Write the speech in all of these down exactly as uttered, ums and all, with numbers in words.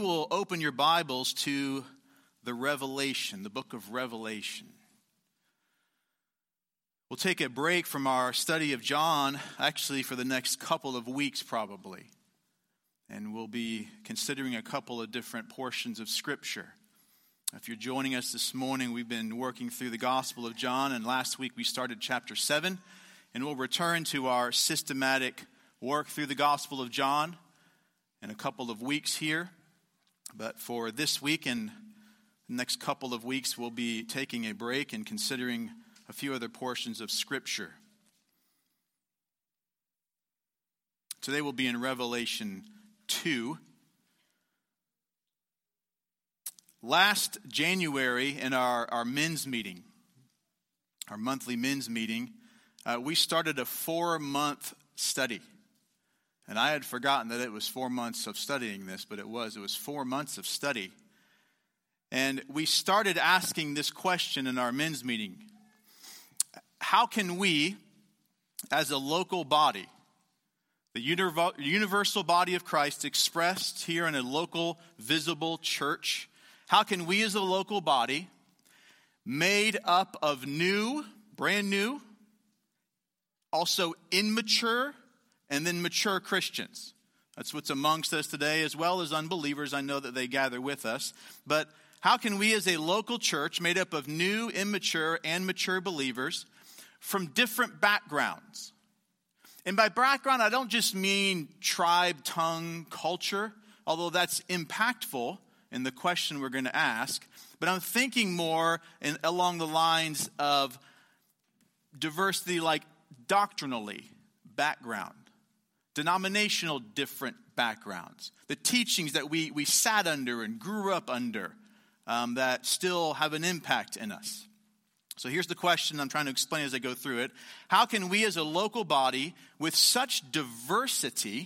Will open your Bibles to the Revelation, the book of Revelation. We'll take a break from our study of John, actually for the next couple of weeks probably. And we'll be considering a couple of different portions of Scripture. If you're joining us this morning, we've been working through the Gospel of John, and last week we started chapter seven. And we'll return to our systematic work through the Gospel of John in a couple of weeks here. But for this week and the next couple of weeks, we'll be taking a break and considering a few other portions of Scripture. Today we'll be in Revelation two. Last January in our, our men's meeting, our monthly men's meeting, uh, we started a four-month study. And I had forgotten that it was four months of studying this, but it was. It was four months of study. And we started asking this question in our men's meeting. How can we, as a local body, the universal body of Christ expressed here in a local, visible church, how can we as a local body, made up of new, brand new, also immature, and then mature Christians. That's what's amongst us today, as well as unbelievers. I know that they gather with us. But how can we as a local church made up of new, immature, and mature believers from different backgrounds? And by background, I don't just mean tribe, tongue, culture, although that's impactful in the question we're going to ask. But I'm thinking more in, along the lines of diversity, like doctrinally, background. Denominational different backgrounds. The teachings that we, we sat under and grew up under um, that still have an impact in us. So here's the question I'm trying to explain as I go through it. How can we as a local body with such diversity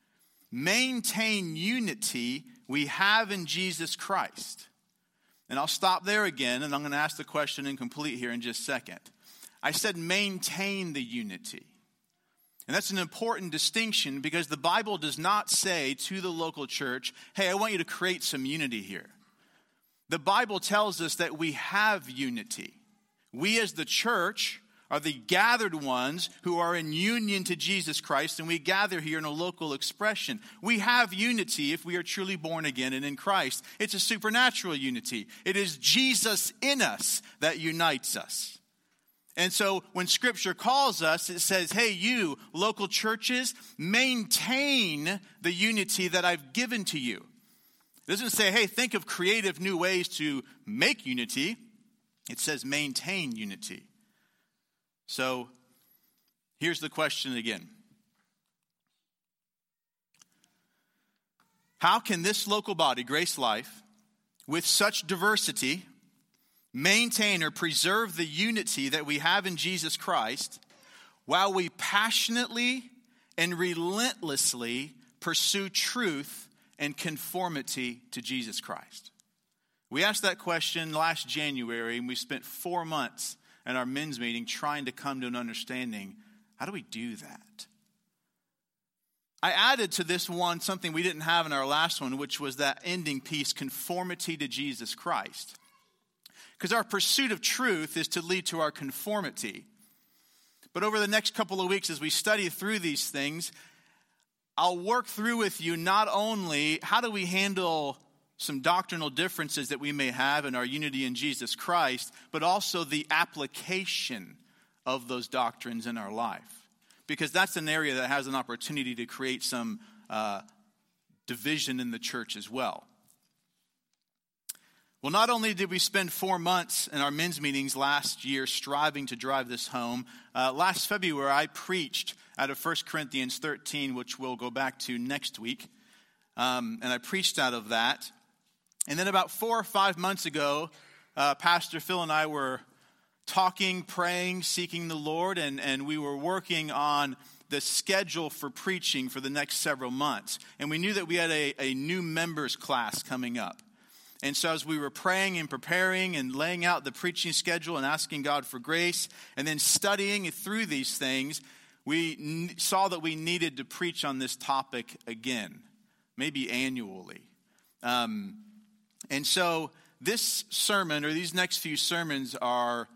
maintain unity we have in Jesus Christ? And I'll stop there again, and I'm going to ask the question incomplete here in just a second. I said maintain the unity. And that's an important distinction because the Bible does not say to the local church, hey, I want you to create some unity here. The Bible tells us that we have unity. We as the church are the gathered ones who are in union to Jesus Christ, and we gather here in a local expression. We have unity if we are truly born again and in Christ. It's a supernatural unity. It is Jesus in us that unites us. And so when Scripture calls us, it says, hey, you, local churches, maintain the unity that I've given to you. It doesn't say, hey, think of creative new ways to make unity. It says maintain unity. So here's the question again. How can this local body, Grace Life, with such diversity, maintain or preserve the unity that we have in Jesus Christ while we passionately and relentlessly pursue truth and conformity to Jesus Christ? We asked that question last January, and we spent four months in our men's meeting trying to come to an understanding. How do we do that? I added to this one something we didn't have in our last one, which was that ending piece, conformity to Jesus Christ. Because our pursuit of truth is to lead to our conformity. But over the next couple of weeks as we study through these things, I'll work through with you not only how do we handle some doctrinal differences that we may have in our unity in Jesus Christ, but also the application of those doctrines in our life. Because that's an area that has an opportunity to create some uh, division in the church as well. Well, not only did we spend four months in our men's meetings last year striving to drive this home, uh, last February I preached out of First Corinthians thirteen, which we'll go back to next week. Um, and I preached out of that. And then about four or five months ago, uh, Pastor Phil and I were talking, praying, seeking the Lord, and, and we were working on the schedule for preaching for the next several months. And we knew that we had a, a new members class coming up. And so as we were praying and preparing and laying out the preaching schedule and asking God for grace and then studying through these things, we n- saw that we needed to preach on this topic again, maybe annually. Um, and so this sermon, or these next few sermons, are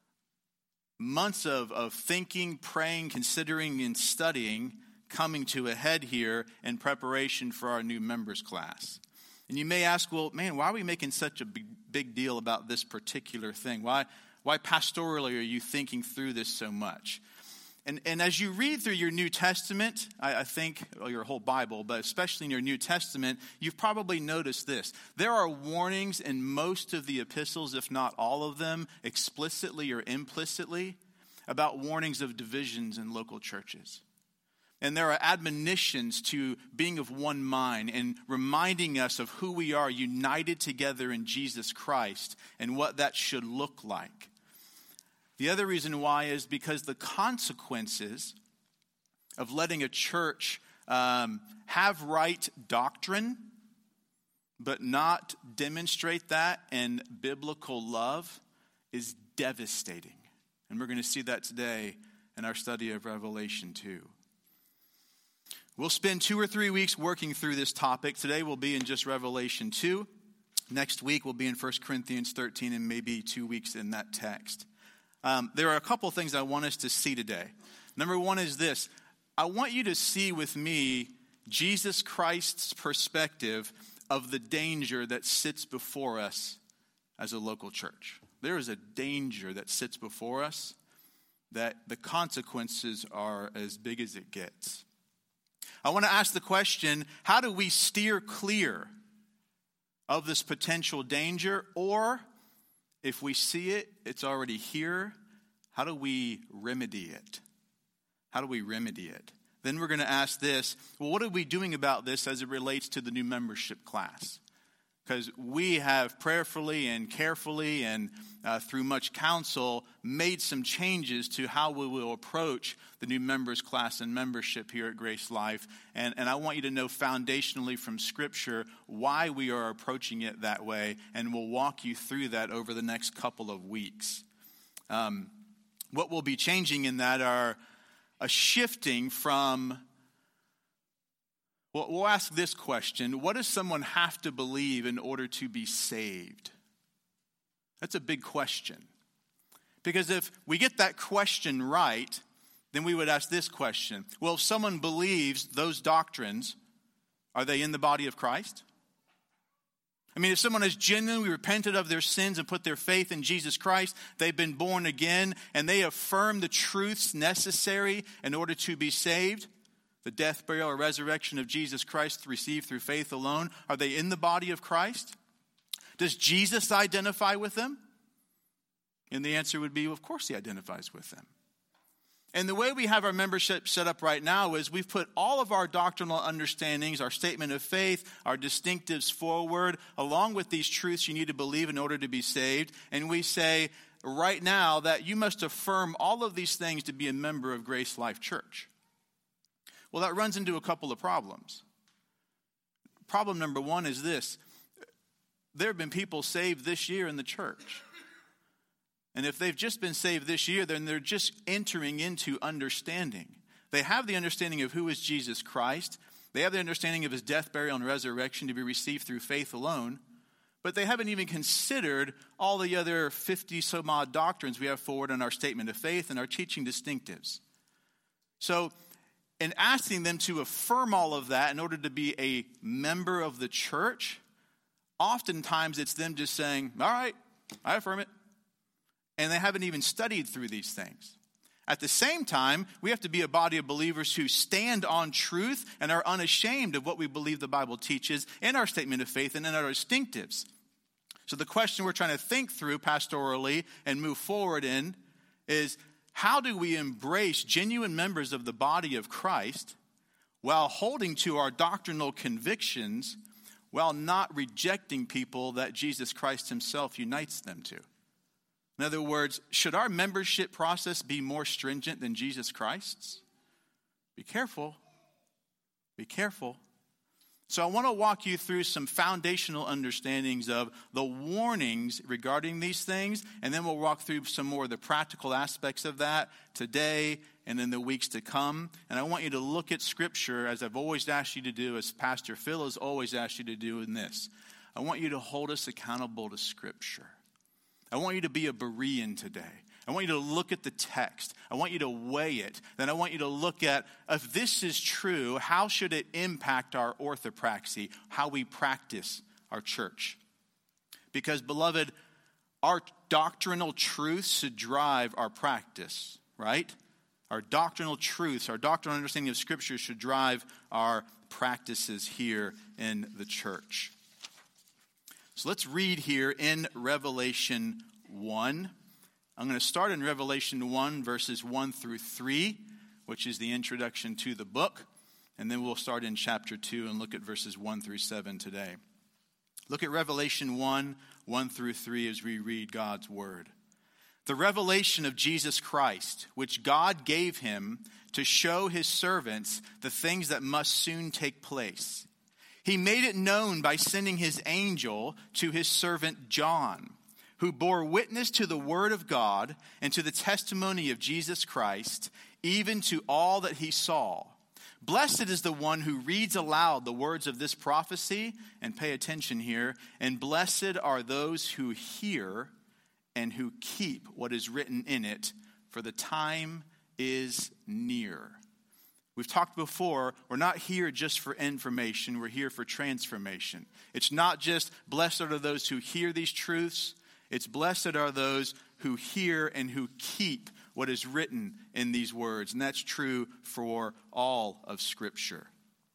months of, of thinking, praying, considering, and studying coming to a head here in preparation for our new members class. And you may ask, well, man, why are we making such a big, big deal about this particular thing? Why, why pastorally are you thinking through this so much? And, and as you read through your New Testament, I, I think, well, your whole Bible, but especially in your New Testament, you've probably noticed this. There are warnings in most of the epistles, if not all of them, explicitly or implicitly, about warnings of divisions in local churches. And there are admonitions to being of one mind and reminding us of who we are united together in Jesus Christ and what that should look like. The other reason why is because the consequences of letting a church um, have right doctrine but not demonstrate that in biblical love is devastating. And we're going to see that today in our study of Revelation two. We'll spend two or three weeks working through this topic. Today we'll be in just Revelation two. Next week we'll be in First Corinthians thirteen and maybe two weeks in that text. Um, there are a couple things I want us to see today. Number one is this. I want you to see with me Jesus Christ's perspective of the danger that sits before us as a local church. There is a danger that sits before us that the consequences are as big as it gets. I want to ask the question, how do we steer clear of this potential danger? Or if we see it, it's already here, how do we remedy it? How do we remedy it? Then we're going to ask this, well, what are we doing about this as it relates to the new membership class? Because we have prayerfully and carefully and uh, through much counsel made some changes to how we will approach the new members class and membership here at Grace Life. And, and I want you to know foundationally from Scripture why we are approaching it that way. And we'll walk you through that over the next couple of weeks. Um, what we'll be changing in that are a shifting from... Well, we'll ask this question. What does someone have to believe in order to be saved? That's a big question. Because if we get that question right, then we would ask this question. Well, if someone believes those doctrines, are they in the body of Christ? I mean, if someone has genuinely repented of their sins and put their faith in Jesus Christ, they've been born again, and they affirm the truths necessary in order to be saved, the death, burial, or resurrection of Jesus Christ received through faith alone, are they in the body of Christ? Does Jesus identify with them? And the answer would be, of course he identifies with them. And the way we have our membership set up right now is we've put all of our doctrinal understandings, our statement of faith, our distinctives forward, along with these truths you need to believe in order to be saved. And we say right now that you must affirm all of these things to be a member of Grace Life Church. Well, that runs into a couple of problems. Problem number one is this. There have been people saved this year in the church. And if they've just been saved this year, then they're just entering into understanding. They have the understanding of who is Jesus Christ. They have the understanding of his death, burial, and resurrection to be received through faith alone. But they haven't even considered all the other fifty some odd doctrines we have forward in our statement of faith and our teaching distinctives. So, in asking them to affirm all of that in order to be a member of the church, oftentimes it's them just saying, all right, I affirm it. And they haven't even studied through these things. At the same time, we have to be a body of believers who stand on truth and are unashamed of what we believe the Bible teaches in our statement of faith and in our distinctives. So the question we're trying to think through pastorally and move forward in is, how do we embrace genuine members of the body of Christ while holding to our doctrinal convictions while not rejecting people that Jesus Christ himself unites them to? In other words, should our membership process be more stringent than Jesus Christ's? Be careful. Be careful. So I want to walk you through some foundational understandings of the warnings regarding these things, and then we'll walk through some more of the practical aspects of that today and in the weeks to come. And I want you to look at Scripture as I've always asked you to do, as Pastor Phil has always asked you to do in this. I want you to hold us accountable to Scripture. I want you to be a Berean today. I want you to look at the text. I want you to weigh it. Then I want you to look at, if this is true, how should it impact our orthopraxy, how we practice our church? Because, beloved, our doctrinal truths should drive our practice, right? Our doctrinal truths, our doctrinal understanding of Scripture should drive our practices here in the church. So let's read here in Revelation one. I'm going to start in Revelation one, verses one through three, which is the introduction to the book. And then we'll start in chapter two and look at verses one through seven today. Look at Revelation one, one through three as we read God's word. The revelation of Jesus Christ, which God gave him to show his servants the things that must soon take place. He made it known by sending his angel to his servant John, who bore witness to the word of God and to the testimony of Jesus Christ, even to all that he saw. Blessed is the one who reads aloud the words of this prophecy, and pay attention here, and blessed are those who hear and who keep what is written in it, for the time is near. We've talked before, we're not here just for information, we're here for transformation. It's not just blessed are those who hear these truths, it's blessed are those who hear and who keep what is written in these words. And that's true for all of Scripture.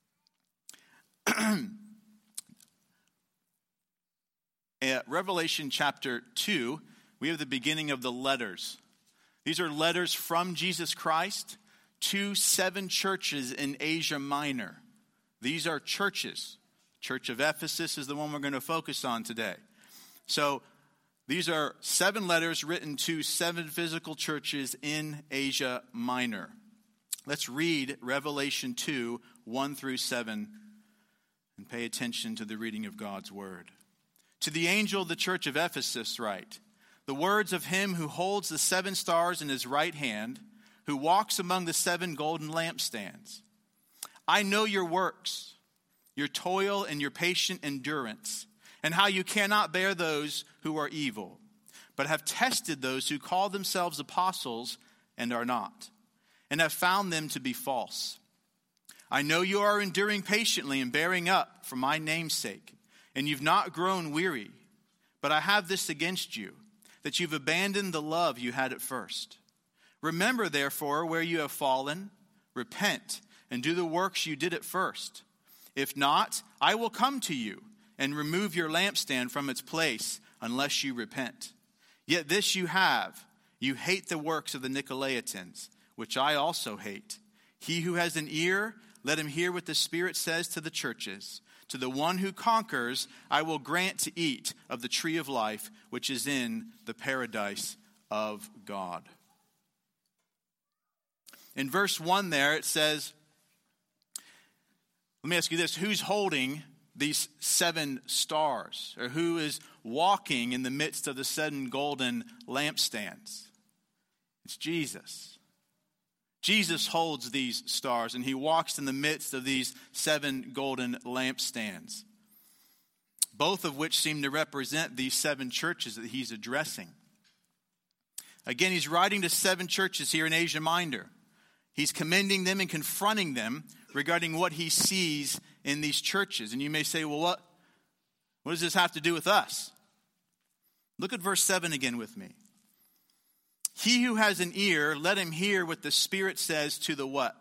At Revelation chapter two, we have the beginning of the letters. These are letters from Jesus Christ to seven churches in Asia Minor. These are churches. Church of Ephesus is the one we're going to focus on today. So these are seven letters written to seven physical churches in Asia Minor. Let's read Revelation two, one through seven, and pay attention to the reading of God's word. To the angel of the church of Ephesus write, the words of him who holds the seven stars in his right hand, who walks among the seven golden lampstands. I know your works, your toil and your patient endurance, and how you cannot bear those who are evil, but have tested those who call themselves apostles and are not, and have found them to be false. I know you are enduring patiently and bearing up for my name's sake, and you've not grown weary. But I have this against you, that you've abandoned the love you had at first. Remember, therefore, where you have fallen, repent, and do the works you did at first. If not, I will come to you and remove your lampstand from its place unless you repent. Yet this you have, you hate the works of the Nicolaitans, which I also hate. He who has an ear, let him hear what the Spirit says to the churches. To the one who conquers, I will grant to eat of the tree of life, which is in the paradise of God. In verse one there, it says, let me ask you this, who's holding these seven stars? Or who is walking in the midst of the seven golden lampstands? It's Jesus. Jesus holds these stars, and he walks in the midst of these seven golden lampstands, both of which seem to represent these seven churches that he's addressing. Again, he's writing to seven churches here in Asia Minor. He's commending them and confronting them regarding what he sees in these churches. And you may say, well, what, what does this have to do with us? Look at verse seven again with me. He who has an ear, let him hear what the Spirit says to the what?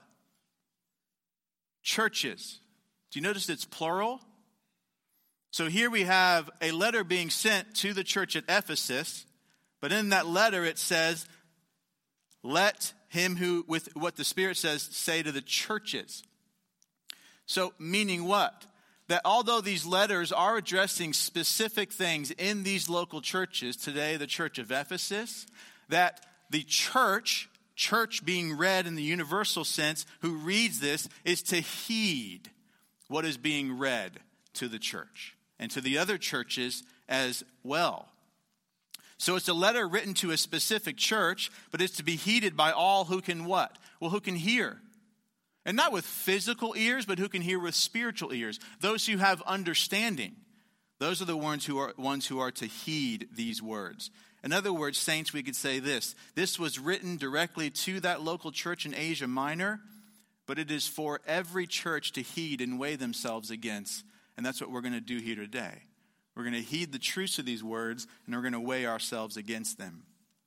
Churches. Do you notice it's plural? So here we have a letter being sent to the church at Ephesus, but in that letter it says, let him who, with what the Spirit says, say to the churches. So meaning what? That although these letters are addressing specific things in these local churches, today the church of Ephesus, that the church, church being read in the universal sense, who reads this is to heed what is being read to the church and to the other churches as well. So it's a letter written to a specific church, but it's to be heeded by all who can what? well, who can hear? And not with physical ears, but who can hear with spiritual ears? Those who have understanding. Those are the ones who are ones who are to heed these words. In other words, saints, we could say this. This was written directly to that local church in Asia Minor, but it is for every church to heed and weigh themselves against. And that's what we're going to do here today. We're going to heed the truths of these words, and we're going to weigh ourselves against them.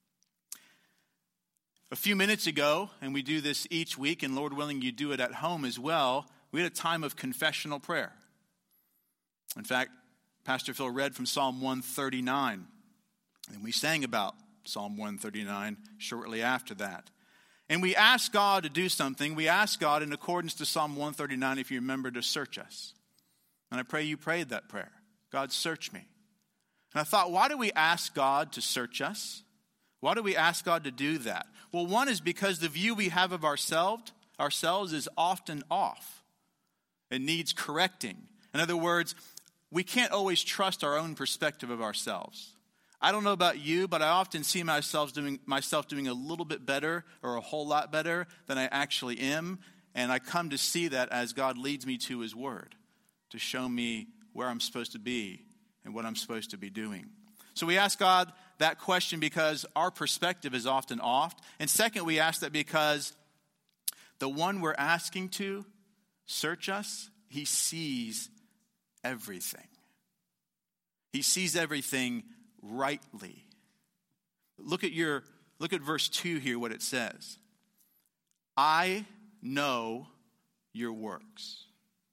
A few minutes ago, and we do this each week, and Lord willing, you do it at home as well, we had a time of confessional prayer. In fact, Pastor Phil read from Psalm one thirty-nine, and we sang about Psalm one thirty-nine shortly after that. And we asked God to do something. We asked God, in accordance to Psalm one thirty-nine, if you remember, to search us. And I pray you prayed that prayer. God, search me. And I thought, why do we ask God to search us? Why do we ask God to do that? Well, one is because the view we have of ourselves, ourselves is often off. It needs correcting. In other words, we can't always trust our own perspective of ourselves. I don't know about you, but I often see myself doing myself doing a little bit better or a whole lot better than I actually am. And I come to see that as God leads me to his word to show me where I'm supposed to be and what I'm supposed to be doing. So we ask God that question because our perspective is often off. And second, we ask that because the one we're asking to search us, he sees everything. He sees everything rightly. Look at your look at verse two here, what it says. I know your works.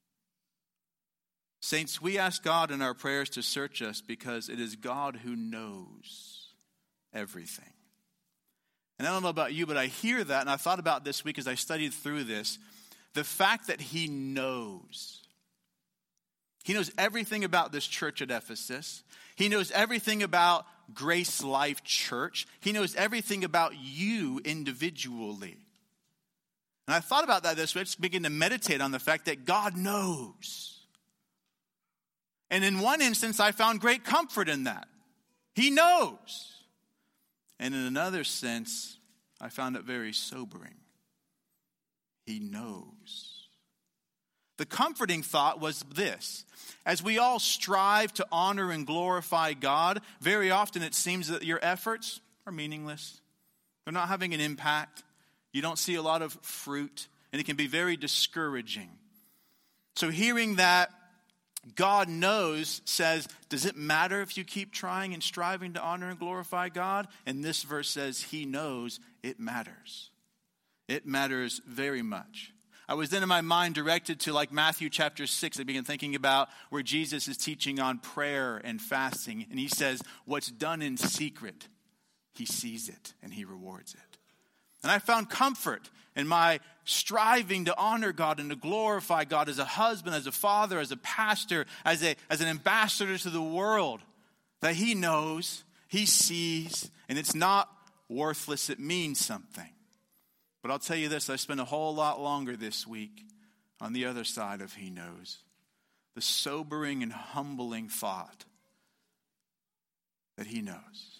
Saints, we ask God in our prayers to search us because it is God who knows everything. And I don't know about you, but I hear that, and I thought about this week as I studied through this. The fact that he knows. He knows everything about this church at Ephesus. He knows everything about Grace Life Church. He knows everything about you individually. And I thought about that this week. I just began to meditate on the fact that God knows. And in one instance, I found great comfort in that. He knows. And in another sense, I found it very sobering. He knows. The comforting thought was this. As we all strive to honor and glorify God, very often it seems that your efforts are meaningless. They're not having an impact. You don't see a lot of fruit, and it can be very discouraging. So hearing that God knows says, does it matter if you keep trying and striving to honor and glorify God? And this verse says he knows it matters. It matters very much. I was then in my mind directed to like Matthew chapter six. I began thinking about where Jesus is teaching on prayer and fasting. And he says, what's done in secret, he sees it and he rewards it. And I found comfort in my striving to honor God and to glorify God as a husband, as a father, as a pastor, as a as an ambassador to the world, that he knows, he sees, and it's not worthless, it means something. But I'll tell you this, I spent a whole lot longer this week on the other side of he knows. The sobering and humbling thought that he knows.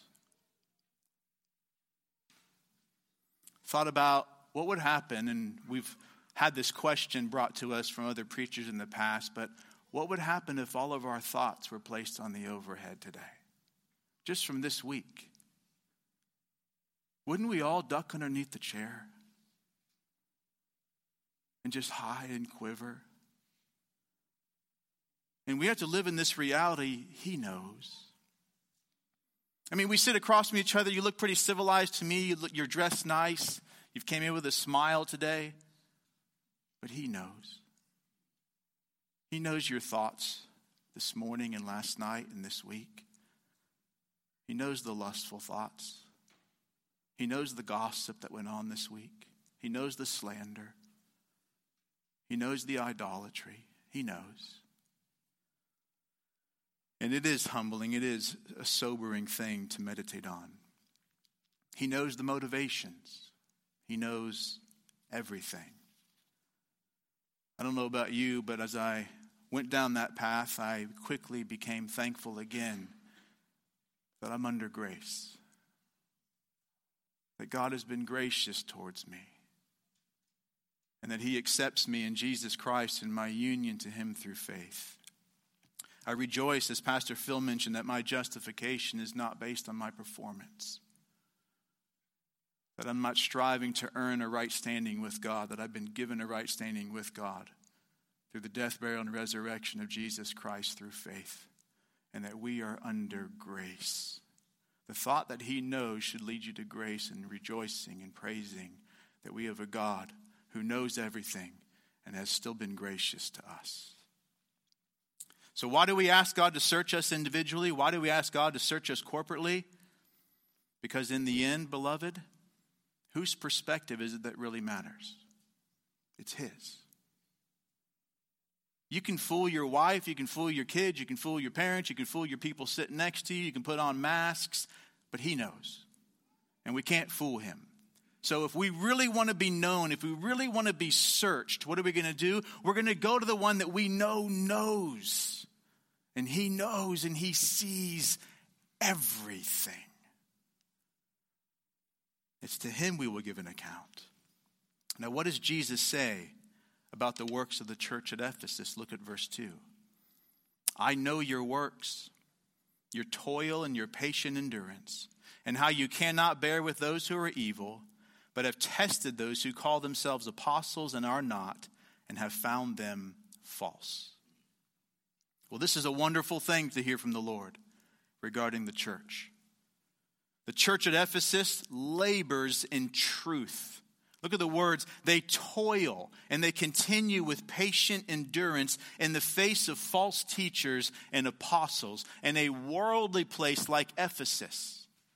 Thought about what would happen, and we've had this question brought to us from other preachers in the past, but what would happen if all of our thoughts were placed on the overhead today? Just from this week. Wouldn't we all duck underneath the chair? And just hide and quiver? And we have to live in this reality, he knows. I mean, we sit across from each other. You look pretty civilized to me. You look, you're dressed nice. You've came in with a smile today. But he knows. He knows your thoughts this morning and last night and this week. He knows the lustful thoughts. He knows the gossip that went on this week. He knows the slander. He knows the idolatry. He knows. And it is humbling. It is a sobering thing to meditate on. He knows the motivations. He knows everything. I don't know about you, but as I went down that path, I quickly became thankful again that I'm under grace. That God has been gracious towards me. and that he accepts me in Jesus Christ and my union to him through faith. I rejoice, as Pastor Phil mentioned, that my justification is not based on my performance. That I'm not striving to earn a right standing with God, that I've been given a right standing with God through the death, burial, and resurrection of Jesus Christ through faith, and that we are under grace. The thought that he knows should lead you to grace and rejoicing and praising that we have a God who knows everything and has still been gracious to us. So why do we ask God to search us individually? Why do we ask God to search us corporately? Because in the end, beloved, whose perspective is it that really matters? It's his. You can fool your wife, you can fool your kids, you can fool your parents, you can fool your people sitting next to you, you can put on masks, but he knows. And we can't fool him. So if we really want to be known, if we really want to be searched, what are we going to do? We're going to go to the one that we know knows. And he knows and he sees everything. It's to him we will give an account. Now, what does Jesus say about the works of the church at Ephesus? Look at verse two. I know your works, your toil and your patient endurance, and how you cannot bear with those who are evil, but have tested those who call themselves apostles and are not, and have found them false. Well, this is a wonderful thing to hear from the Lord regarding the church. The church at Ephesus labors in truth. Look at the words. They toil and they continue with patient endurance in the face of false teachers and apostles in a worldly place like Ephesus.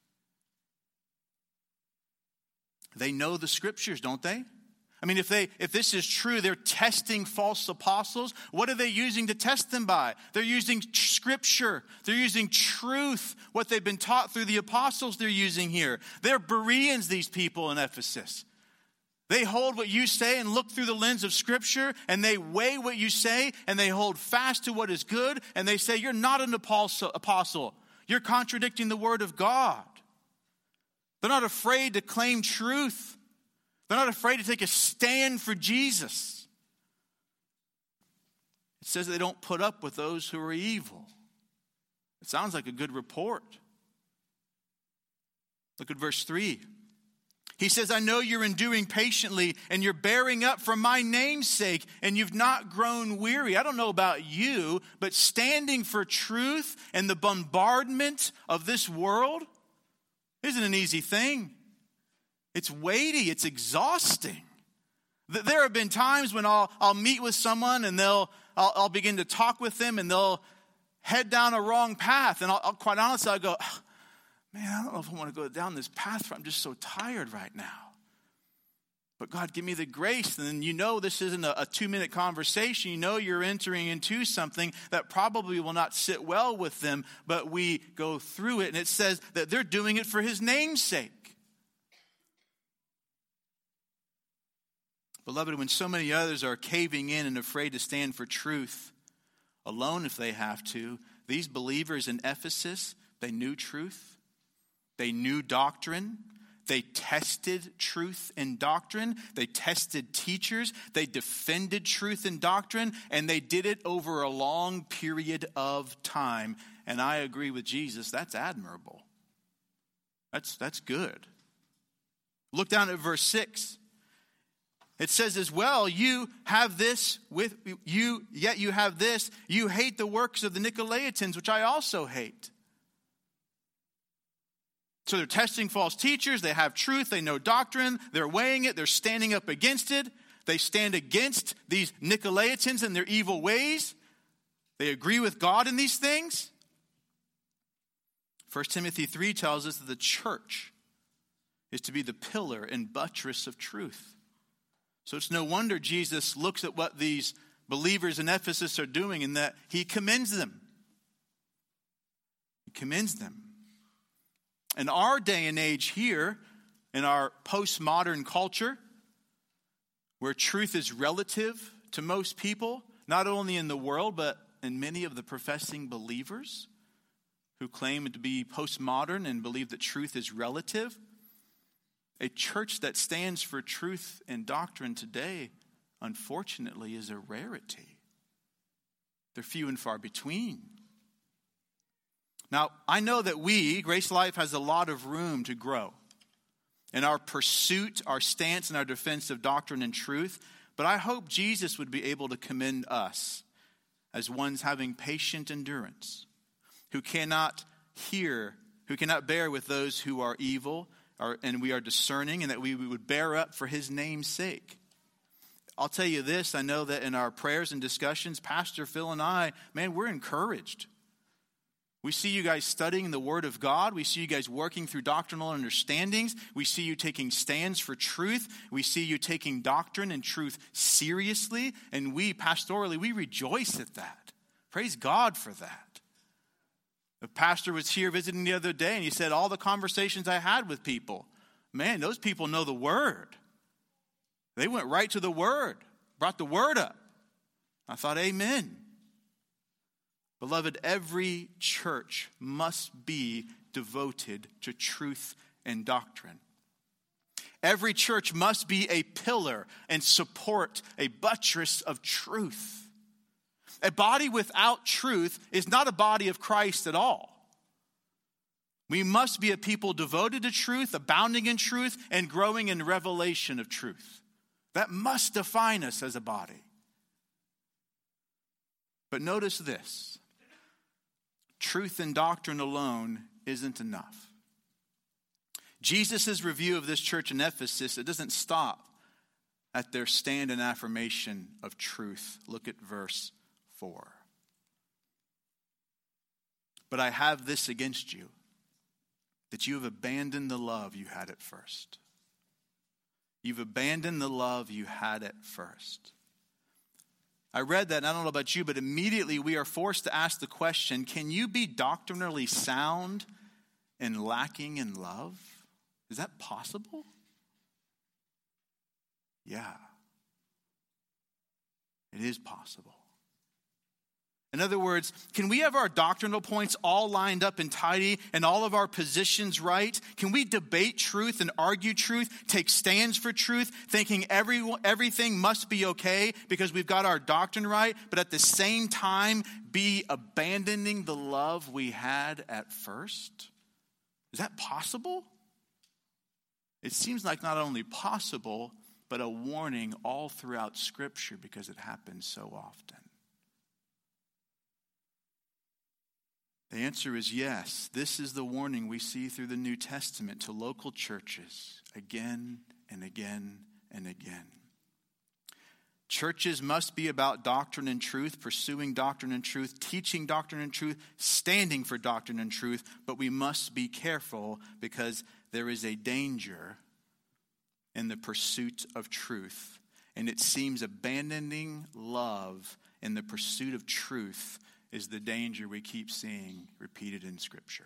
They know the scriptures, don't they? I mean, if they if this is true, they're testing false apostles. What are they using to test them by? They're using scripture. They're using truth, what they've been taught through the apostles they're using here. They're Bereans, these people in Ephesus. They hold what you say and look through the lens of scripture, and they weigh what you say, and they hold fast to what is good, and they say, you're not an apostle. You're contradicting the word of God. They're not afraid to claim truth. They're not afraid to take a stand for Jesus. It says they don't put up with those who are evil. It sounds like a good report. Look at verse three. He says, I know you're enduring patiently and you're bearing up for my name's sake and you've not grown weary. I don't know about you, but standing for truth and the bombardment of this world isn't an easy thing. It's weighty. It's exhausting. There have been times when I'll, I'll meet with someone and they'll I'll, I'll begin to talk with them and they'll head down a wrong path. And I'll, I'll quite honestly, I'll go, man, I don't know if I want to go down this path. I'm just so tired right now. But God, give me the grace. And then you know this isn't a, a two-minute conversation. You know you're entering into something that probably will not sit well with them, but we go through it. And it says that they're doing it for his name's sake. Beloved, when so many others are caving in and afraid to stand for truth, alone if they have to, these believers in Ephesus, they knew truth. They knew doctrine. They tested truth and doctrine. They tested teachers. They defended truth and doctrine. And they did it over a long period of time. And I agree with Jesus, that's admirable. That's, that's good. Look down at verse six. It says as well, you have this with you, yet you have this. You hate the works of the Nicolaitans, which I also hate. So they're testing false teachers. They have truth. They know doctrine. They're weighing it. They're standing up against it. They stand against these Nicolaitans and their evil ways. They agree with God in these things. First Timothy three tells us that the church is to be the pillar and buttress of truth. So it's no wonder Jesus looks at what these believers in Ephesus are doing and that he commends them. He commends them. In our day and age here, in our postmodern culture, where truth is relative to most people, not only in the world, but in many of the professing believers who claim to be postmodern and believe that truth is relative, a church that stands for truth and doctrine today unfortunately, is a rarity. They're few and far between. Now, I know that we, Grace Life, has a lot of room to grow in our pursuit, our stance, and our defense of doctrine and truth. But I hope Jesus would be able to commend us as ones having patient endurance, who cannot hear, who cannot bear with those who are evil, are, and we are discerning, and that we would bear up for his name's sake. I'll tell you this, I know that in our prayers and discussions, Pastor Phil and I, man, we're encouraged. We see you guys studying the Word of God. We see you guys working through doctrinal understandings. We see you taking stands for truth. We see you taking doctrine and truth seriously. And we, pastorally, we rejoice at that. Praise God for that. The pastor was here visiting the other day, and he said, all the conversations I had with people, man, those people know the Word. They went right to the Word, brought the Word up. I thought, amen. Beloved, every church must be devoted to truth and doctrine. Every church must be a pillar and support a buttress of truth. A body without truth is not a body of Christ at all. We must be a people devoted to truth, abounding in truth, and growing in revelation of truth. That must define us as a body. But notice this. Truth and doctrine alone isn't enough. Jesus' review of this church in Ephesus, it doesn't stop at their stand and affirmation of truth. Look at verse four. But I have this against you, that you have abandoned the love you had at first. You've abandoned the love you had at first. I read that, and I don't know about you, but immediately we are forced to ask the question, can you be doctrinally sound and lacking in love? Is that possible? Yeah. It is possible. In other words, can we have our doctrinal points all lined up and tidy and all of our positions right? Can we debate truth and argue truth, take stands for truth, thinking every, everything must be okay because we've got our doctrine right, but at the same time be abandoning the love we had at first? Is that possible? It seems like not only possible, but a warning all throughout Scripture because it happens so often. The answer is yes. This is the warning we see through the New Testament to local churches again and again and again. Churches must be about doctrine and truth, pursuing doctrine and truth, teaching doctrine and truth, standing for doctrine and truth, but we must be careful because there is a danger in the pursuit of truth. And it seems abandoning love in the pursuit of truth is the danger we keep seeing repeated in Scripture.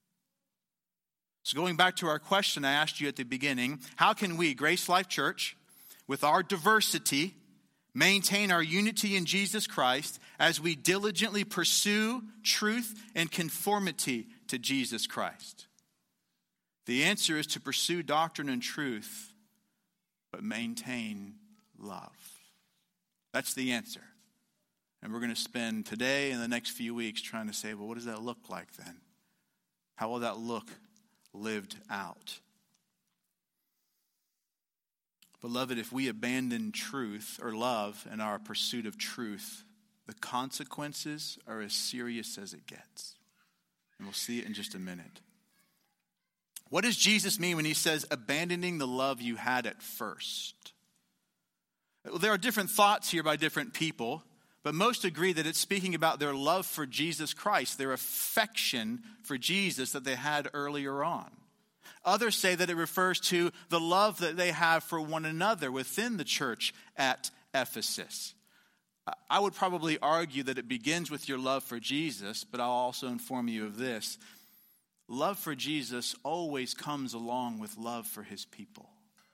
So going back to our question I asked you at the beginning, how can we, Grace Life Church, with our diversity, maintain our unity in Jesus Christ as we diligently pursue truth and conformity to Jesus Christ? The answer is to pursue doctrine and truth, but maintain love. That's the answer. And we're going to spend today and the next few weeks trying to say, well, what does that look like then? How will that look lived out? Beloved, if we abandon truth or love in our pursuit of truth, the consequences are as serious as it gets. And we'll see it in just a minute. What does Jesus mean when he says abandoning the love you had at first? Well, there are different thoughts here by different people. But most agree that it's speaking about their love for Jesus Christ, their affection for Jesus that they had earlier on. Others say that it refers to the love that they have for one another within the church at Ephesus. I would probably argue that it begins with your love for Jesus, but I'll also inform you of this. Love for Jesus always comes along with love for his people.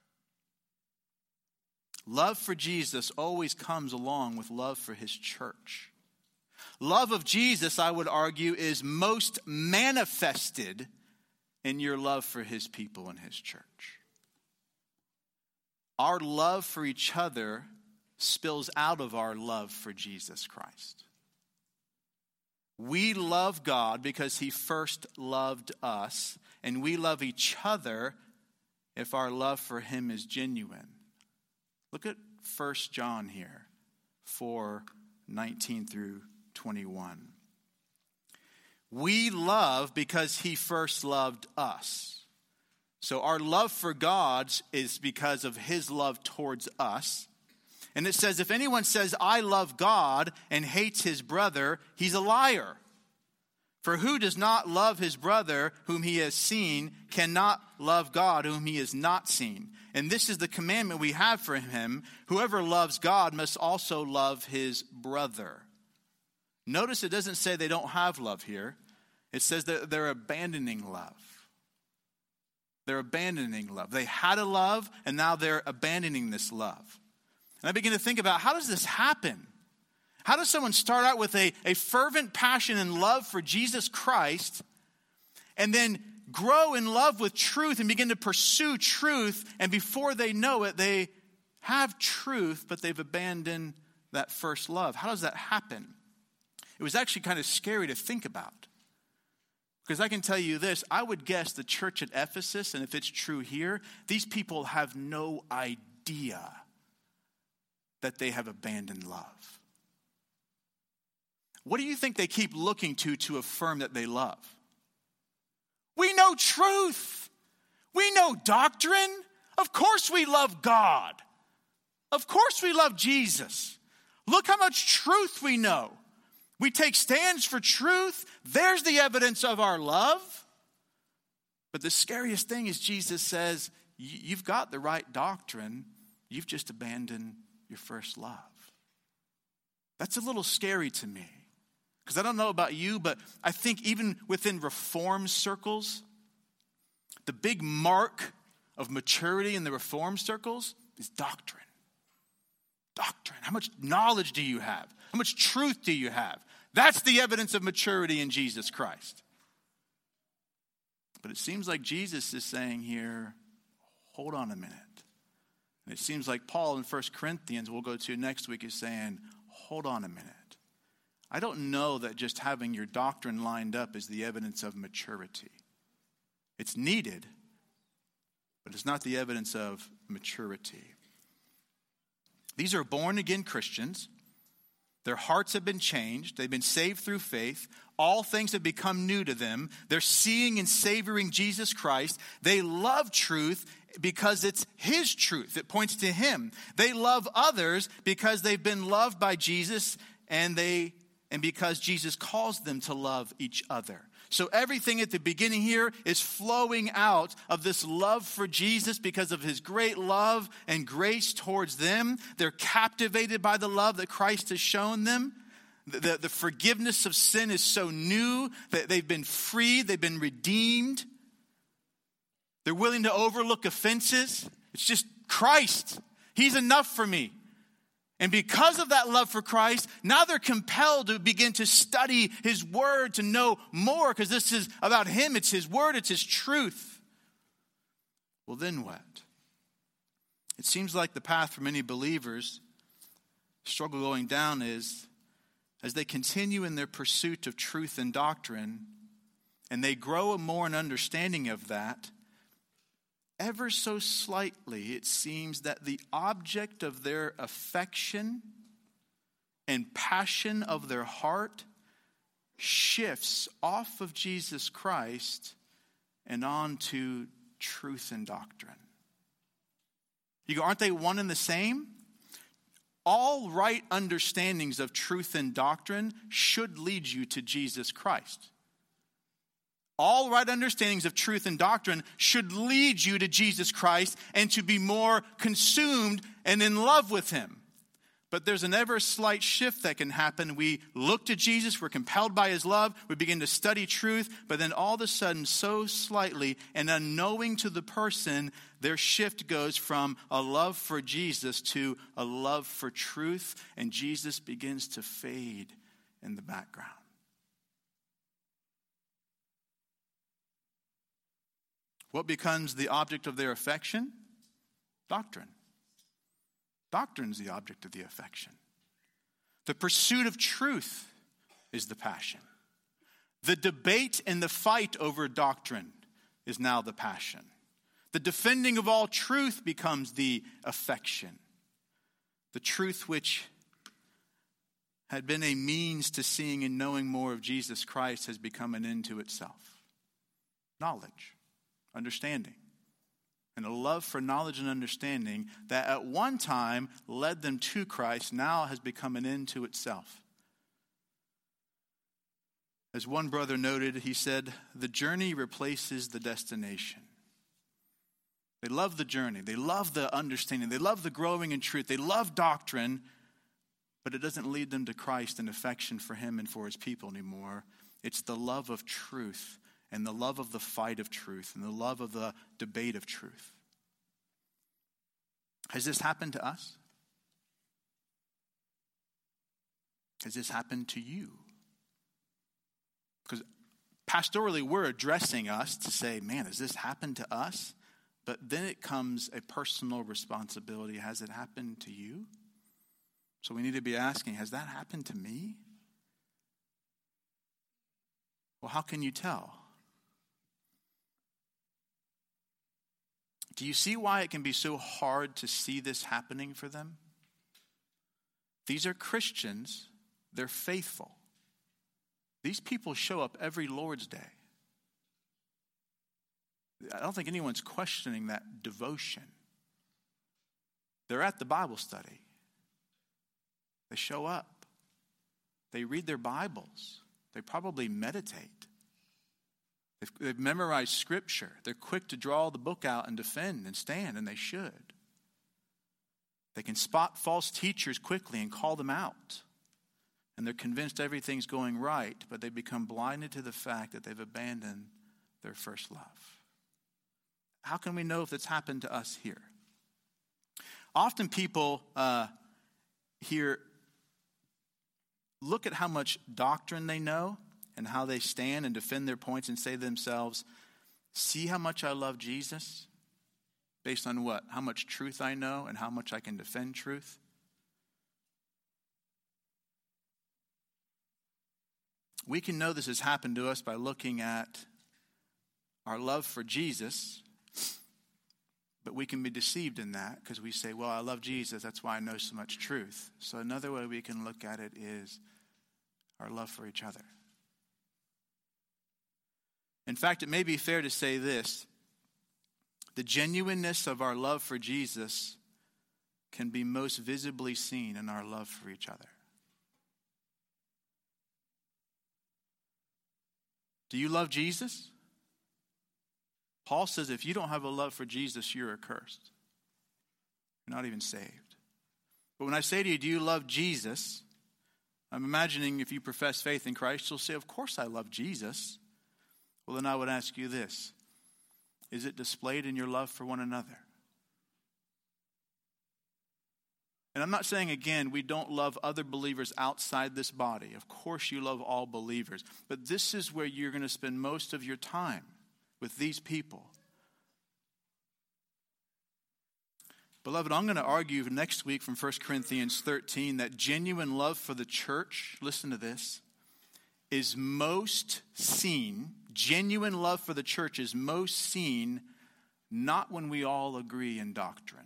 Love for Jesus always comes along with love for his church. Love of Jesus, I would argue, is most manifested in your love for his people and his church. Our love for each other spills out of our love for Jesus Christ. We love God because he first loved us, and we love each other if our love for him is genuine. Look at First John here, four nineteen through twenty-one. We love because he first loved us. So our love for God is because of his love towards us. And it says, if anyone says, I love God, and hates his brother, he's a liar. For who does not love his brother whom he has seen cannot love God whom he has not seen. And this is the commandment we have for him. Whoever loves God must also love his brother. Notice it doesn't say they don't have love here. It says that they're abandoning love. They're abandoning love. They had a love, and now they're abandoning this love. And I begin to think about, how does this happen? How does someone start out with a, a fervent passion and love for Jesus Christ, and then grow in love with truth and begin to pursue truth, and before they know it, they have truth, but they've abandoned that first love? How does that happen? It was actually kind of scary to think about. Because I can tell you this, I would guess the church at Ephesus, and if it's true here, these people have no idea that they have abandoned love. What do you think they keep looking to to affirm that they love? We know truth. We know doctrine. Of course we love God. Of course we love Jesus. Look how much truth we know. We take stands for truth. There's the evidence of our love. But the scariest thing is Jesus says, you've got the right doctrine. You've just abandoned your first love. That's a little scary to me. Because I don't know about you, but I think even within Reform circles, the big mark of maturity in the Reform circles is doctrine. Doctrine. How much knowledge do you have? How much truth do you have? That's the evidence of maturity in Jesus Christ. But it seems like Jesus is saying here, hold on a minute. And it seems like Paul in First Corinthians, we'll go to next week, is saying, hold on a minute. I don't know that just having your doctrine lined up is the evidence of maturity. It's needed, but it's not the evidence of maturity. These are born-again Christians. Their hearts have been changed. They've been saved through faith. All things have become new to them. They're seeing and savoring Jesus Christ. They love truth because it's his truth. It points to him. They love others because they've been loved by Jesus, and they and because Jesus calls them to love each other. So everything at the beginning here is flowing out of this love for Jesus because of his great love and grace towards them. They're captivated by the love that Christ has shown them. The, the, the forgiveness of sin is so new that they've been freed, they've been redeemed. They're willing to overlook offenses. It's just Christ. He's enough for me. And because of that love for Christ, now they're compelled to begin to study his word, to know more, because this is about him. It's his word. It's his truth. Well, then what? It seems like the path for many believers, struggle going down is, as they continue in their pursuit of truth and doctrine, and they grow more in understanding of that, ever so slightly, it seems that the object of their affection and passion of their heart shifts off of Jesus Christ and on to truth and doctrine. You go, aren't they one and the same? All right understandings of truth and doctrine should lead you to Jesus Christ. All right understandings of truth and doctrine should lead you to Jesus Christ and to be more consumed and in love with him. But there's an ever slight shift that can happen. We look to Jesus, we're compelled by his love, we begin to study truth, but then all of a sudden, so slightly and unknowing to the person, their shift goes from a love for Jesus to a love for truth, and Jesus begins to fade in the background. What becomes the object of their affection? Doctrine. Doctrine's the object of the affection. The pursuit of truth is the passion. The debate and the fight over doctrine is now the passion. The defending of all truth becomes the affection. The truth which had been a means to seeing and knowing more of Jesus Christ has become an end to itself. Knowledge, understanding, and a love for knowledge and understanding that at one time led them to Christ now has become an end to itself. As one brother noted, he said, the journey replaces the destination. They love the journey. They love the understanding. They love the growing in truth. They love doctrine, but it doesn't lead them to Christ and affection for him and for his people anymore. It's the love of truth and the love of the fight of truth and the love of the debate of truth. Has this happened to us? Has this happened to you? Because pastorally, we're addressing us to say, man, has this happened to us? But then it comes a personal responsibility. Has it happened to you? So we need to be asking, has that happened to me? Well, how can you tell? Do you see why it can be so hard to see this happening for them? These are Christians. They're faithful. These people show up every Lord's Day. I don't think anyone's questioning that devotion. They're at the Bible study. They show up. They read their Bibles. They probably meditate. They've, they've memorized Scripture. They're quick to draw the book out and defend and stand, and they should. They can spot false teachers quickly and call them out. And they're convinced everything's going right, but they become blinded to the fact that they've abandoned their first love. How can we know if it's happened to us here? Often people uh, here look at how much doctrine they know and how they stand and defend their points and say to themselves, see how much I love Jesus? Based on what? How much truth I know and how much I can defend truth? We can know this has happened to us by looking at our love for Jesus, but we can be deceived in that because we say, well, I love Jesus, that's why I know so much truth. So another way we can look at it is our love for each other. In fact, it may be fair to say this: the genuineness of our love for Jesus can be most visibly seen in our love for each other. Do you love Jesus? Paul says if you don't have a love for Jesus, you're accursed. You're not even saved. But when I say to you, do you love Jesus? I'm imagining if you profess faith in Christ, you'll say, of course I love Jesus. Well, then I would ask you this: is it displayed in your love for one another? And I'm not saying, again, we don't love other believers outside this body. Of course you love all believers. But this is where you're going to spend most of your time, with these people. Beloved, I'm going to argue next week from First Corinthians thirteen that genuine love for the church, listen to this, is most seen, genuine love for the church is most seen not when we all agree in doctrine.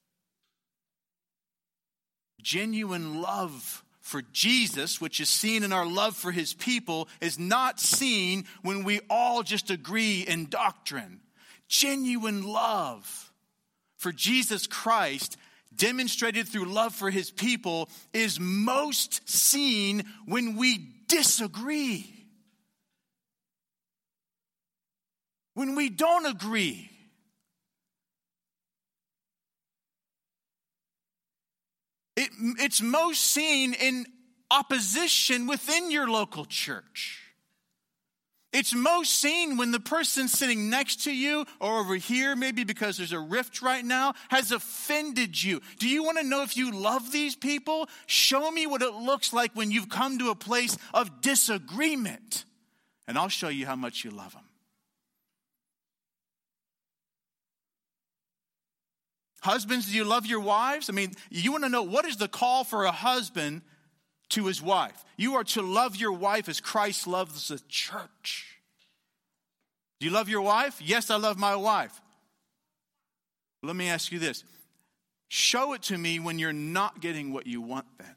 Genuine love for Jesus, which is seen in our love for his people, is not seen when we all just agree in doctrine. Genuine love for Jesus Christ, demonstrated through love for his people, is most seen when we disagree. When we don't agree. It, it's most seen in opposition within your local church. It's most seen when the person sitting next to you or over here, maybe because there's a rift right now, has offended you. Do you want to know if you love these people? Show me what it looks like when you've come to a place of disagreement, and I'll show you how much you love them. Husbands, do you love your wives? I mean, you want to know what is the call for a husband to his wife? You are to love your wife as Christ loves the church. Do you love your wife? Yes, I love my wife. Let me ask you this. Show it to me when you're not getting what you want then.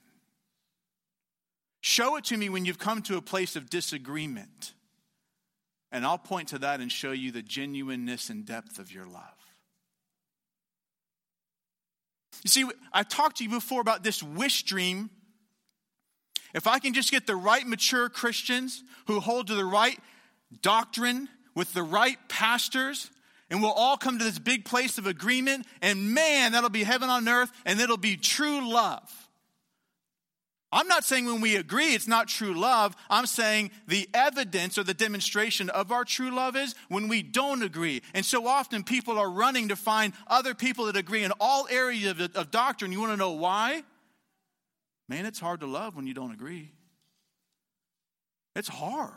Show it to me when you've come to a place of disagreement. And I'll point to that and show you the genuineness and depth of your love. You see, I've talked to you before about this wish dream. If I can just get the right mature Christians who hold to the right doctrine with the right pastors, and we'll all come to this big place of agreement, and man, that'll be heaven on earth, and it'll be true love. I'm not saying when we agree it's not true love. I'm saying the evidence or the demonstration of our true love is when we don't agree. And so often people are running to find other people that agree in all areas of, of doctrine. You want to know why? Man, it's hard to love when you don't agree. It's hard.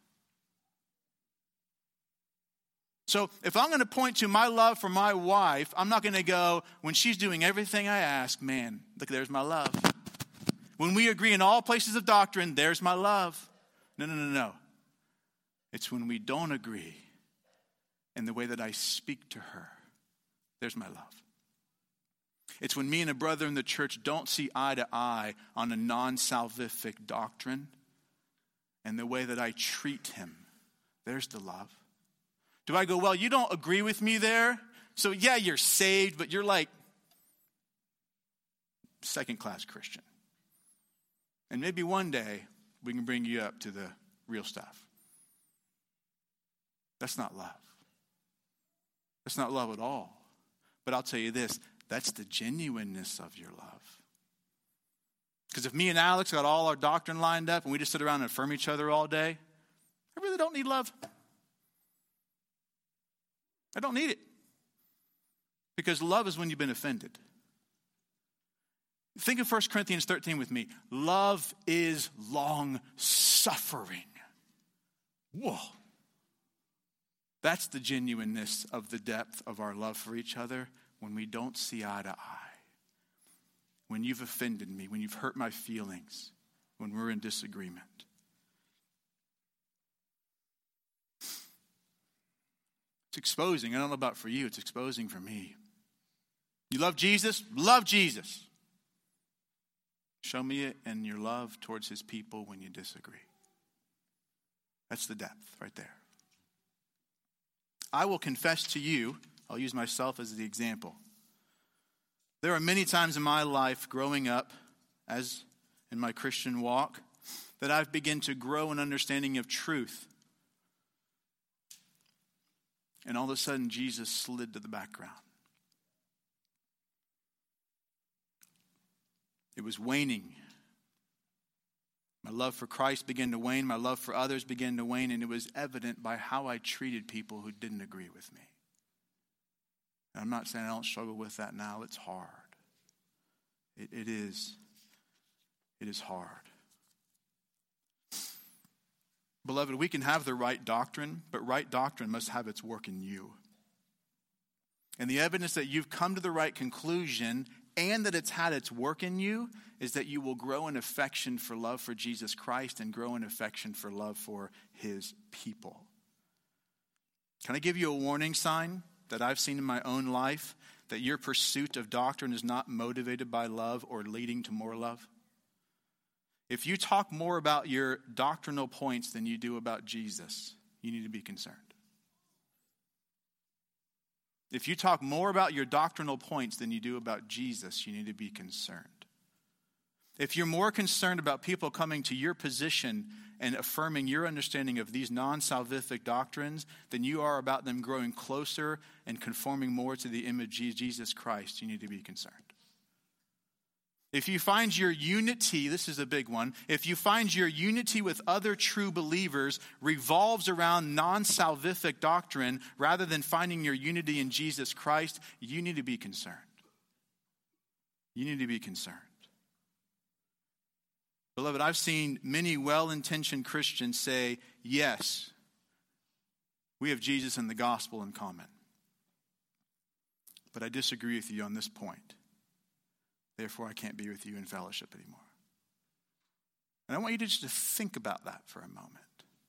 So if I'm going to point to my love for my wife, I'm not going to go, when she's doing everything I ask, man, look, there's my love. When we agree in all places of doctrine, there's my love. No, no, no, no. It's when we don't agree in the way that I speak to her. There's my love. It's when me and a brother in the church don't see eye to eye on a non-salvific doctrine and the way that I treat him. There's the love. Do I go, well, you don't agree with me there? So yeah, you're saved, but you're like second-class Christian. And maybe one day we can bring you up to the real stuff. That's not love. That's not love at all. But I'll tell you this, that's the genuineness of your love. Because if me and Alex got all our doctrine lined up and we just sit around and affirm each other all day, I really don't need love. I don't need it. Because love is when you've been offended. Think of First Corinthians thirteen with me. Love is long-suffering. Whoa. That's the genuineness of the depth of our love for each other when we don't see eye to eye. When you've offended me, when you've hurt my feelings, when we're in disagreement. It's exposing. I don't know about for you. It's exposing for me. You love Jesus? Love Jesus. Show me it in your love towards his people when you disagree. That's the depth right there. I will confess to you, I'll use myself as the example. There are many times in my life growing up, as in my Christian walk, that I've begun to grow an understanding of truth. And all of a sudden, Jesus slid to the background. It was waning. My love for Christ began to wane. My love for others began to wane. And it was evident by how I treated people who didn't agree with me. And I'm not saying I don't struggle with that now. It's hard. It, it is. It is hard. Beloved, we can have the right doctrine, but right doctrine must have its work in you. And the evidence that you've come to the right conclusion and that it's had its work in you is that you will grow in affection for love for Jesus Christ and grow in affection for love for his people. Can I give you a warning sign that I've seen in my own life that your pursuit of doctrine is not motivated by love or leading to more love? If you talk more about your doctrinal points than you do about Jesus, you need to be concerned. If you talk more about your doctrinal points than you do about Jesus, you need to be concerned. If you're more concerned about people coming to your position and affirming your understanding of these non-salvific doctrines than you are about them growing closer and conforming more to the image of Jesus Christ, you need to be concerned. If you find your unity, this is a big one, if you find your unity with other true believers revolves around non-salvific doctrine rather than finding your unity in Jesus Christ, you need to be concerned. You need to be concerned. Beloved, I've seen many well-intentioned Christians say, yes, we have Jesus and the gospel in common. but I disagree with you on this point. Therefore, I can't be with you in fellowship anymore. And I want you to just to think about that for a moment.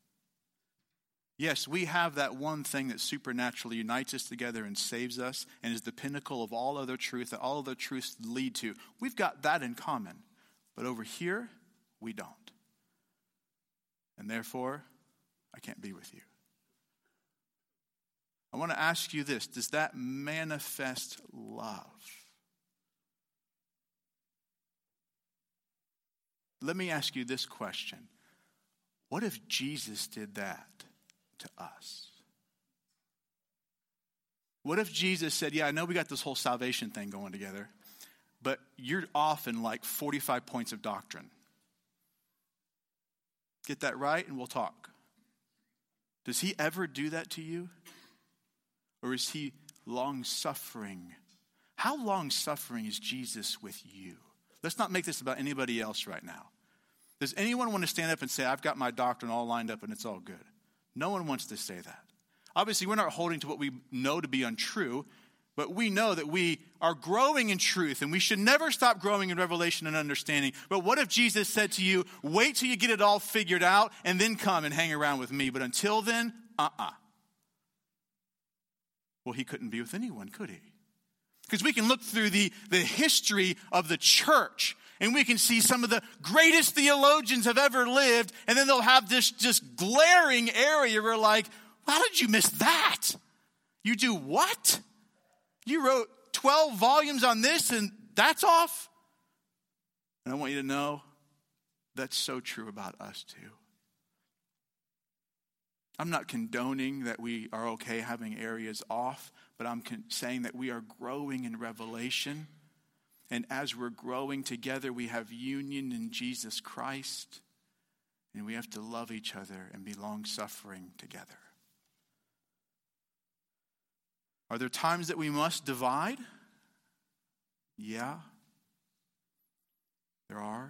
Yes, we have that one thing that supernaturally unites us together and saves us and is the pinnacle of all other truth that all other truths lead to. We've got that in common. But over here, we don't. And therefore, I can't be with you. I want to ask you this. Does that manifest love? Let me ask you this question. What if Jesus did that to us? What if Jesus said, yeah, I know we got this whole salvation thing going together, but you're off in like forty-five points of doctrine. Get that right and we'll talk. Does he ever do that to you? Or is he long-suffering? How long-suffering is Jesus with you? Let's not make this about anybody else right now. Does anyone want to stand up and say, I've got my doctrine all lined up and it's all good? No one wants to say that. Obviously, we're not holding to what we know to be untrue, but we know that we are growing in truth and we should never stop growing in revelation and understanding. But what if Jesus said to you, wait till you get it all figured out and then come and hang around with me. But until then, uh-uh. Well, he couldn't be with anyone, could he? Because we can look through the, the history of the church and we can see some of the greatest theologians have ever lived, and then they'll have this just glaring area where like, how did you miss that? You do what? You wrote twelve volumes on this and that's off? And I want you to know that's so true about us too. I'm not condoning that we are okay having areas off, but I'm con- saying that we are growing in revelation. And as we're growing together, we have union in Jesus Christ. And we have to love each other and be long-suffering together. Are there times that we must divide? Yeah. There are.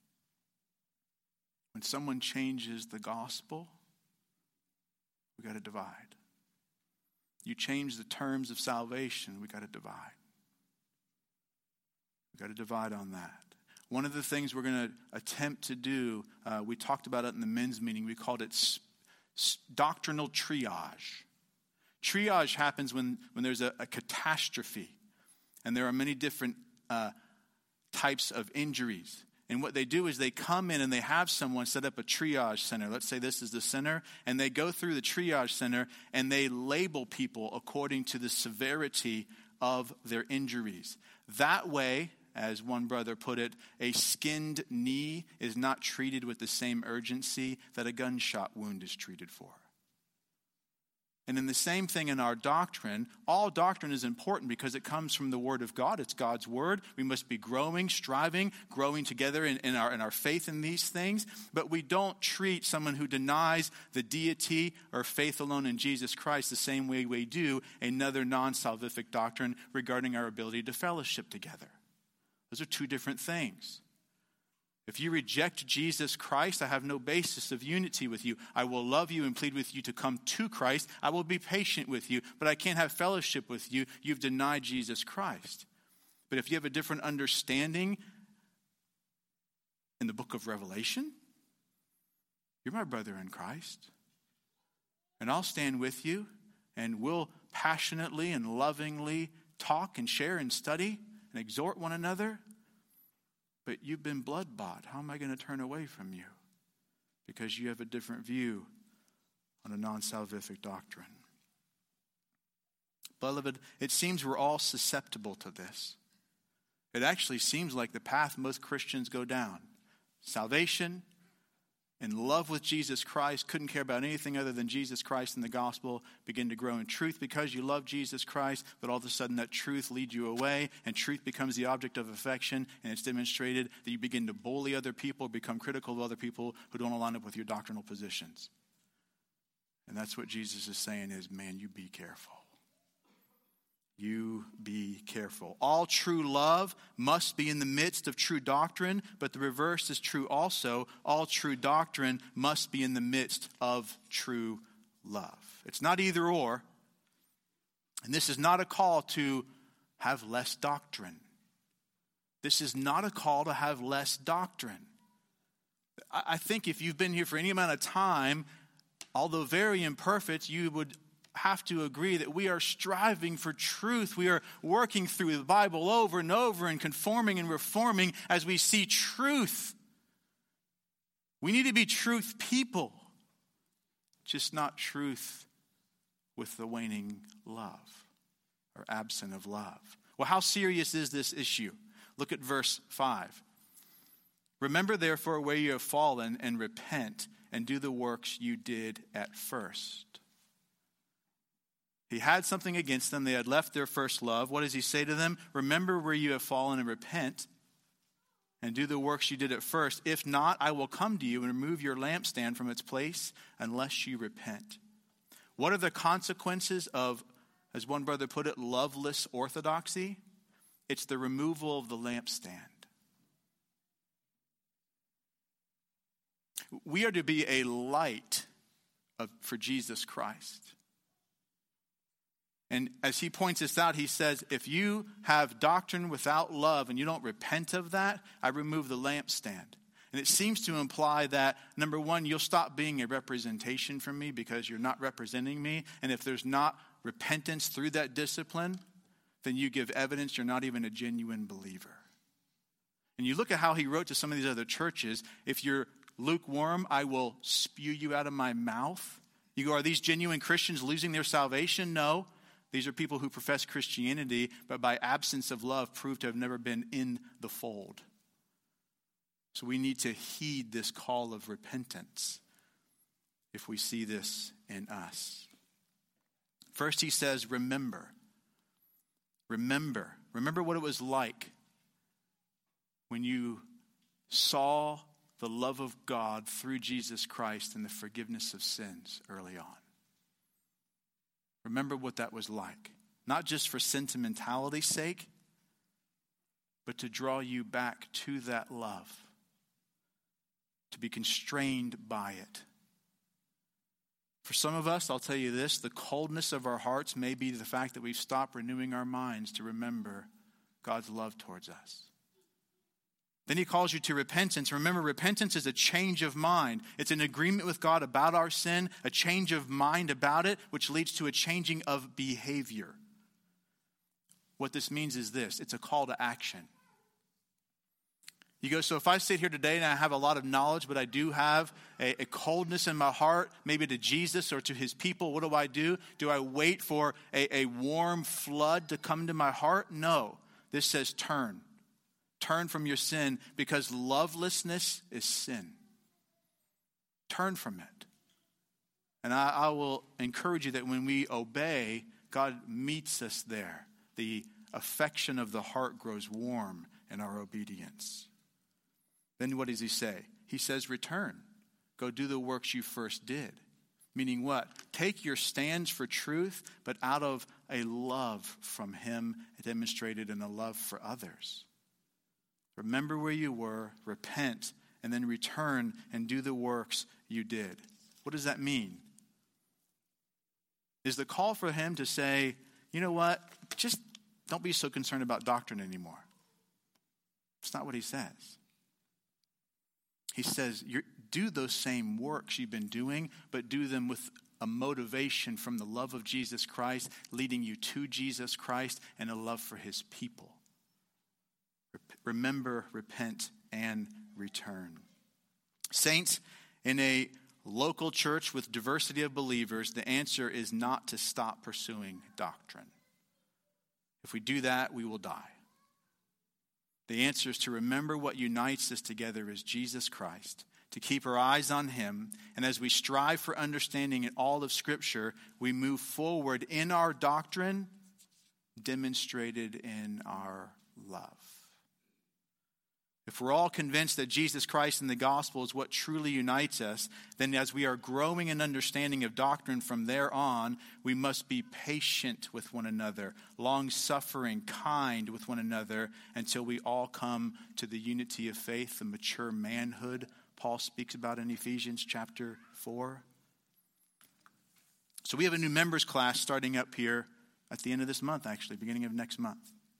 When someone changes the gospel, we got to divide. You change the terms of salvation, we got to divide. We got to divide on that. One of the things we're going to attempt to do, uh, we talked about it in the men's meeting. We called it s- s- doctrinal triage. Triage happens when, when there's a, a catastrophe. And there are many different uh, types of injuries. And what they do is they come in and they have someone set up a triage center. Let's say this is the center. And they go through the triage center and they label people according to the severity of their injuries. That way, as one brother put it, a skinned knee is not treated with the same urgency that a gunshot wound is treated for. And in the same thing in our doctrine, all doctrine is important because it comes from the Word of God. It's God's Word. We must be growing, striving, growing together in, in, our, in our faith in these things. But we don't treat someone who denies the deity or faith alone in Jesus Christ the same way we do another non-salvific doctrine regarding our ability to fellowship together. Those are two different things. If you reject Jesus Christ, I have no basis of unity with you. I will love you and plead with you to come to Christ. I will be patient with you, but I can't have fellowship with you. You've denied Jesus Christ. But if you have a different understanding in the book of Revelation, you're my brother in Christ. And I'll stand with you and we'll passionately and lovingly talk and share and study and exhort one another. But you've been blood-bought. How am I going to turn away from you? Because you have a different view on a non-salvific doctrine. Beloved, it seems we're all susceptible to this. It actually seems like the path most Christians go down. Salvation, in love with Jesus Christ, couldn't care about anything other than Jesus Christ and the gospel, begin to grow in truth because you love Jesus Christ, but all of a sudden that truth leads you away, and truth becomes the object of affection, and it's demonstrated that you begin to bully other people, become critical of other people who don't align up with your doctrinal positions. And that's what Jesus is saying is, man, you be careful. You be careful. All true love must be in the midst of true doctrine, but the reverse is true also. All true doctrine must be in the midst of true love. It's not either or. And this is not a call to have less doctrine. This is not a call to have less doctrine. I think if you've been here for any amount of time, although very imperfect, you would have to agree that we are striving for truth. We are working through the Bible over and over and conforming and reforming as we see truth. We need to be truth people, just not truth with the waning love or absent of love. Well, how serious is this issue? Look at verse five. Remember, therefore, where you have fallen, and repent, and do the works you did at first. He had something against them. They had left their first love. What does he say to them? Remember where you have fallen, and repent, and do the works you did at first. If not, I will come to you and remove your lampstand from its place unless you repent. What are the consequences of, as one brother put it, loveless orthodoxy? It's the removal of the lampstand. We are to be a light of, for Jesus Christ. And as he points this out, he says, if you have doctrine without love and you don't repent of that, I remove the lampstand. And it seems to imply that, number one, you'll stop being a representation for me because you're not representing me. And if there's not repentance through that discipline, then you give evidence you're not even a genuine believer. And you look at how he wrote to some of these other churches, if you're lukewarm, I will spew you out of my mouth. You go, are these genuine Christians losing their salvation? No. These are people who profess Christianity, but by absence of love prove to have never been in the fold. So we need to heed this call of repentance if we see this in us. First he says, remember. Remember. Remember what it was like when you saw the love of God through Jesus Christ and the forgiveness of sins early on. Remember what that was like. Not just for sentimentality's sake, but to draw you back to that love. To be constrained by it. For some of us, I'll tell you this, the coldness of our hearts may be the fact that we've stopped renewing our minds to remember God's love towards us. Then he calls you to repentance. Remember, repentance is a change of mind. It's an agreement with God about our sin, a change of mind about it, which leads to a changing of behavior. What this means is this. It's a call to action. You go, so if I sit here today and I have a lot of knowledge, but I do have a, a coldness in my heart, maybe to Jesus or to his people, what do I do? Do I wait for a, a warm flood to come to my heart? No. This says turn. Turn from your sin, because lovelessness is sin. Turn from it. And I, I will encourage you that when we obey, God meets us there. The affection of the heart grows warm in our obedience. Then what does he say? He says, return. Go do the works you first did. Meaning what? Take your stands for truth, but out of a love from him demonstrated in a love for others. Remember where you were, repent, and then return and do the works you did. What does that mean? Is the call for him to say, you know what, just don't be so concerned about doctrine anymore. It's not what he says. He says, you're, do those same works you've been doing, but do them with a motivation from the love of Jesus Christ, leading you to Jesus Christ and a love for his people. Remember, repent, and return. Saints, in a local church with diversity of believers, the answer is not to stop pursuing doctrine. If we do that, we will die. The answer is to remember what unites us together is Jesus Christ, to keep our eyes on him, and as we strive for understanding in all of Scripture, we move forward in our doctrine, demonstrated in our love. If we're all convinced that Jesus Christ and the gospel is what truly unites us, then as we are growing in understanding of doctrine from there on, we must be patient with one another, long-suffering, kind with one another, until we all come to the unity of faith, the mature manhood Paul speaks about in Ephesians chapter four. So we have a new members class starting up here at the end of this month, actually, beginning of next month.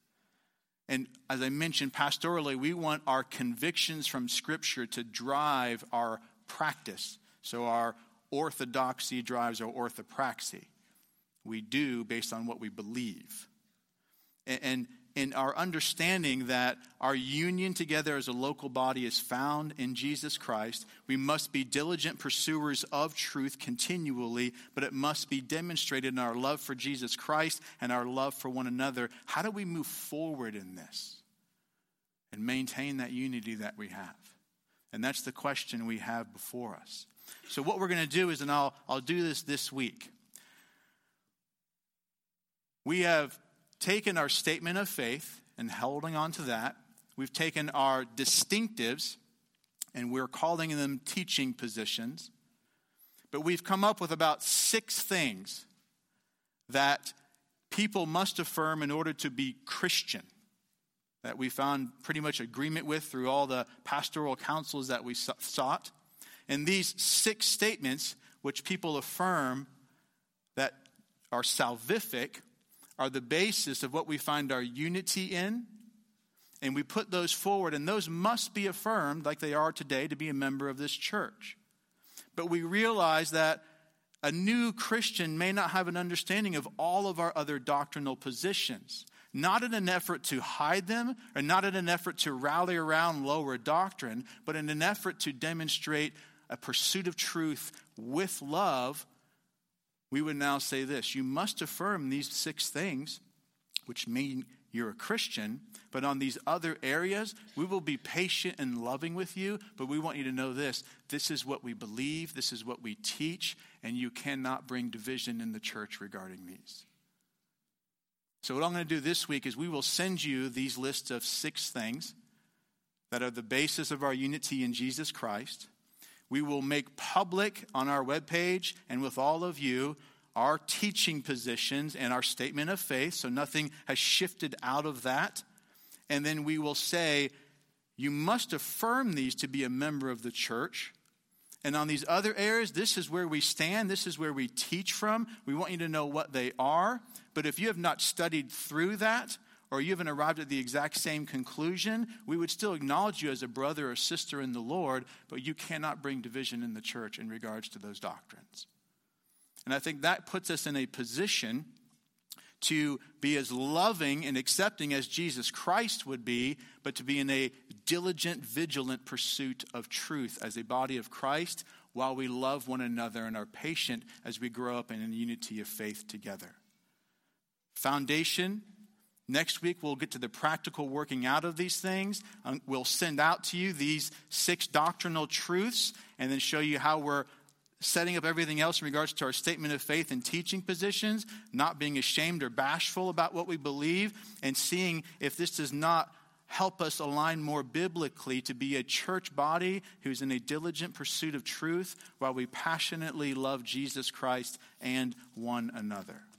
And as I mentioned pastorally, we want our convictions from Scripture to drive our practice. So our orthodoxy drives our orthopraxy. We do based on what we believe. And in our understanding that our union together as a local body is found in Jesus Christ, we must be diligent pursuers of truth continually, but it must be demonstrated in our love for Jesus Christ and our love for one another. How do we move forward in this and maintain that unity that we have? And that's the question we have before us. So what we're going to do is, and I'll, I'll do this this week, we have taken our statement of faith and holding on to that. We've taken our distinctives and we're calling them teaching positions. But we've come up with about six things that people must affirm in order to be Christian, that we found pretty much agreement with through all the pastoral counsels that we sought. And these six statements, which people affirm that are salvific, are the basis of what we find our unity in. And we put those forward, and those must be affirmed like they are today to be a member of this church. But we realize that a new Christian may not have an understanding of all of our other doctrinal positions, not in an effort to hide them or not in an effort to rally around lower doctrine, but in an effort to demonstrate a pursuit of truth with love. We would now say this: you must affirm these six things, which mean you're a Christian, but on these other areas, we will be patient and loving with you, but we want you to know this: this is what we believe, this is what we teach, and you cannot bring division in the church regarding these. So what I'm going to do this week is we will send you these lists of six things that are the basis of our unity in Jesus Christ. We will make public on our webpage and with all of you our teaching positions and our statement of faith, so nothing has shifted out of that. And then we will say, you must affirm these to be a member of the church. And on these other areas, this is where we stand, this is where we teach from. We want you to know what they are. But if you have not studied through that, or you haven't arrived at the exact same conclusion, we would still acknowledge you as a brother or sister in the Lord, but you cannot bring division in the church in regards to those doctrines. And I think that puts us in a position to be as loving and accepting as Jesus Christ would be, but to be in a diligent, vigilant pursuit of truth as a body of Christ, while we love one another and are patient as we grow up in a unity of faith together. Foundation. Next week, we'll get to the practical working out of these things. Um, we'll send out to you these six doctrinal truths and then show you how we're setting up everything else in regards to our statement of faith and teaching positions, not being ashamed or bashful about what we believe, and seeing if this does not help us align more biblically to be a church body who's in a diligent pursuit of truth while we passionately love Jesus Christ and one another.